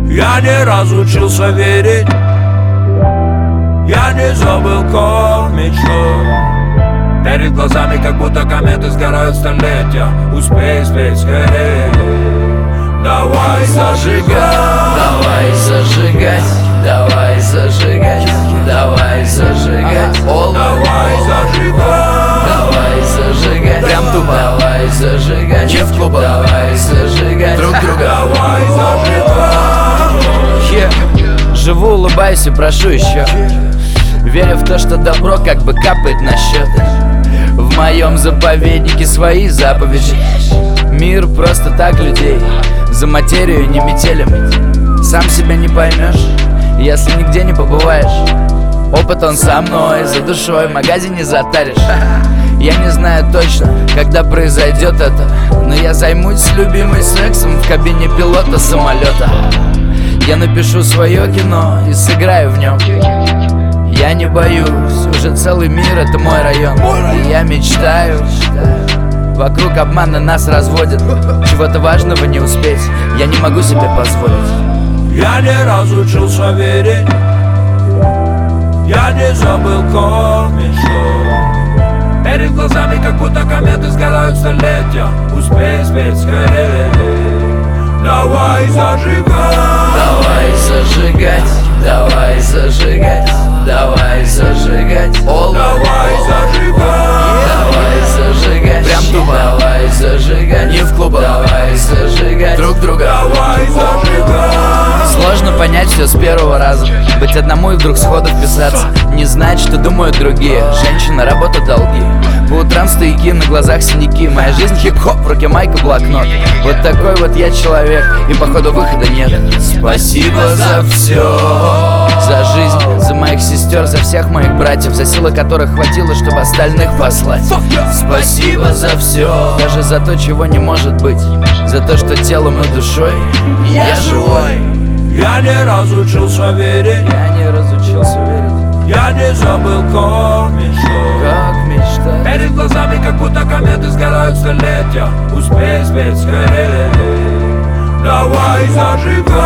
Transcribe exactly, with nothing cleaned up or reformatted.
Я не разучился верить, я не забыл, как мечтой. Перед глазами как будто кометы сгорают столетия. Успей, успей скорее. Давай зажигать, давай зажигать, давай зажигать, давай зажигать, All давай зажигать, давай зажигать, прям тупо, давай зажигать, не в клубах, давай зажигать, друг друга, давай зажигать. yeah. Живу, улыбаюсь и прошу еще. Верю в то, что добро как бы капает на счет. В моем заповеднике свои заповеди. Мир просто так людей, за материю не метелем. Сам себя не поймешь, если нигде не побываешь. Опыт он со мной, за душой в магазине затаришь. Я не знаю точно, когда произойдет это, но я займусь любимой сексом в кабине пилота самолета. Я напишу свое кино и сыграю в нем. Я не боюсь, уже целый мир это мой район. И я мечтаю, вокруг обмана нас разводят. Чего-то важного не успеть, я не могу себе позволить. Я не разучился верить, я не забыл, как мечтой. Перед глазами как будто кометы сгорают столетия. Успей, успей скорее. Давай зажигать, давай зажигать, давай зажигать, давай зажигать, All давай зажигать, давай зажигать, прям тупо, давай зажигать, не в клубах, давай зажигать, друг друга, давай зажигать. Сложно понять все с первого раза, быть одному и вдруг сходу вписаться, не знать, что думают другие. Женщина, работа, долги. По утрам стояки, на глазах синяки. Моя жизнь хип-хоп, в руке майка, блокнот. Вот такой вот я человек, и походу выхода нет. Спасибо за все, за жизнь, за моих сестер, за всех моих братьев, за силы которых хватило, чтобы остальных послать. Спасибо за все, даже за то, чего не может быть, за то, что телом и душой я живой. Я не разучился верить, Я не разучился верить, я не забыл, как мечтой. как мечтать. Перед глазами как будто кометы сгорают столетия. Успей, успей скорее. Давай зажигать,